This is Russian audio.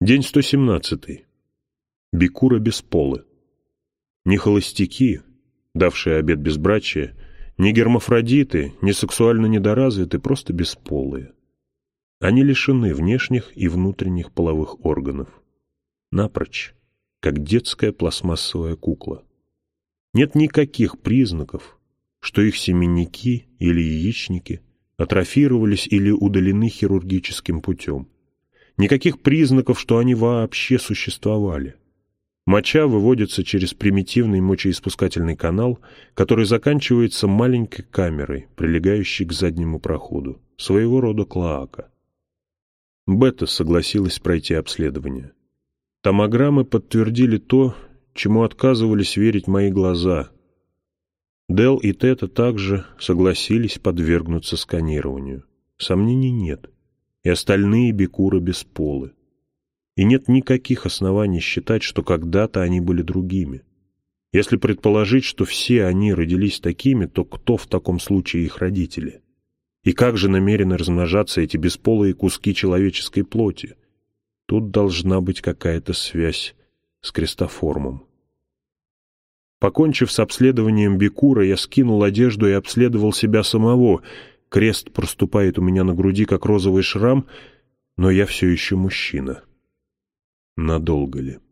День 117. Бикура бесполы. Ни холостяки, давшие обет безбрачия, ни гермафродиты, ни сексуально недоразвиты, просто бесполые. Они лишены внешних и внутренних половых органов. Напрочь, как детская пластмассовая кукла. Нет никаких признаков, что их семенники или яичники атрофировались или удалены хирургическим путем. Никаких признаков, что они вообще существовали. Моча выводится через примитивный мочеиспускательный канал, который заканчивается маленькой камерой, прилегающей к заднему проходу, своего рода клоака. Бета согласилась пройти обследование. Томограммы подтвердили то, чему отказывались верить мои глаза. Дел и Тета также согласились подвергнуться сканированию. Сомнений нет. И остальные бикуры бесполы. И нет никаких оснований считать, что когда-то они были другими. Если предположить, что все они родились такими, то кто в таком случае их родители? И как же намерены размножаться эти бесполые куски человеческой плоти? Тут должна быть какая-то связь с крестоформом. Покончив с обследованием бикура, я скинул одежду и обследовал себя самого. Крест проступает у меня на груди, как розовый шрам, но я все еще мужчина. Надолго ли?